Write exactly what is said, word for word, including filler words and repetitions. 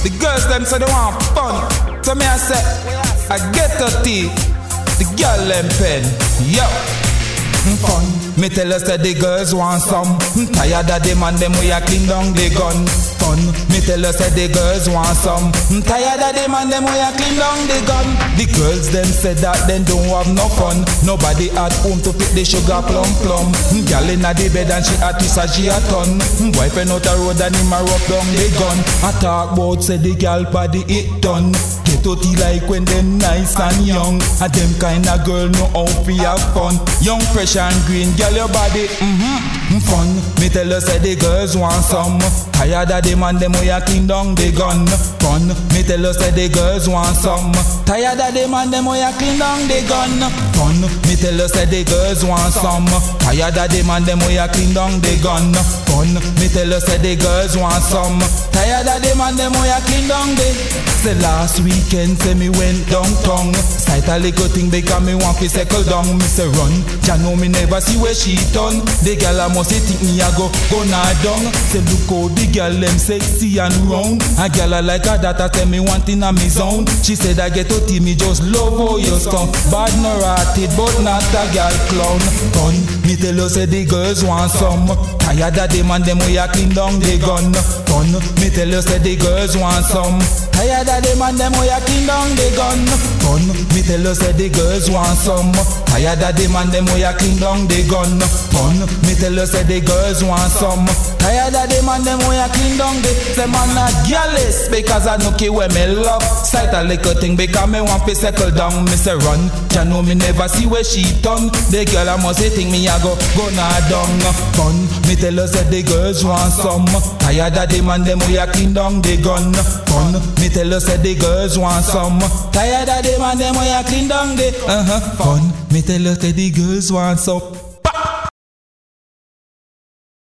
The girls them say they want fun. So me I say, I get a tea. The girl them pen, yo. Fun. Me tell us that the girls want some. Tired of them and them we a clean down the gun. Fun. Me tell us that the girls want some. Tired of them and them we a clean down the gun. The girls them said that them don't have no fun. Nobody at home to pick the sugar plum plum. Girl inna the bed and she a twist as she a ton. Boyfriend out the road and him a rough down the gun. I talk about say the girl body it done. Get out like when them nice and young. And them kind of girl know how to have fun. Young, fresh and green, girl your body, mm-hmm, fun. Me tell you say the girls want some. Tired of them and them we a clean down the gun. Fun. Me tell you say the girls want some. Tired of them and them we a clean down the gun. Fun. Me tell you say the girls want some. Tired of them and them we a clean down the gun. Fun. Me tell you say the girls want some. Tired of them and them we a clean down the. Say last weekend say me went downtown. Sight a little thing because me want to settle down. Me say run. Ya know me never see where she done. The girl a must think me a go go nah down. Say look how the girl them sexy and round. A girl a like her that a tell me one thing a me zone. She said I get to tea me just love how you skunk. Bad no ratted but not a girl clown. Fun. Me tell you say the girls want some. Tired of them and them we a clean down the gun. Fun. Me tell you say the girls want some. Tired of them and them we a clean down the gun. Fun. Me tell you say the girls want some. Tired of them and them we a clean down the gun. Fun. Me tell you say the girls want some. Tired of them and them we a clean down the. Them man a jealous because I know ki where me love. Sight a little thing because me want to settle down. Me say run. Ya know me never see where she done. The girl a must say think me a go go nah down. Fun. Me tell you say the girls want some. Tired of them and them we a clean down the gun. Fun. Me tell you say the girls want some. Tired of them and them we a clean down the. Uh huh. Fun. Me tell you say the girls want some.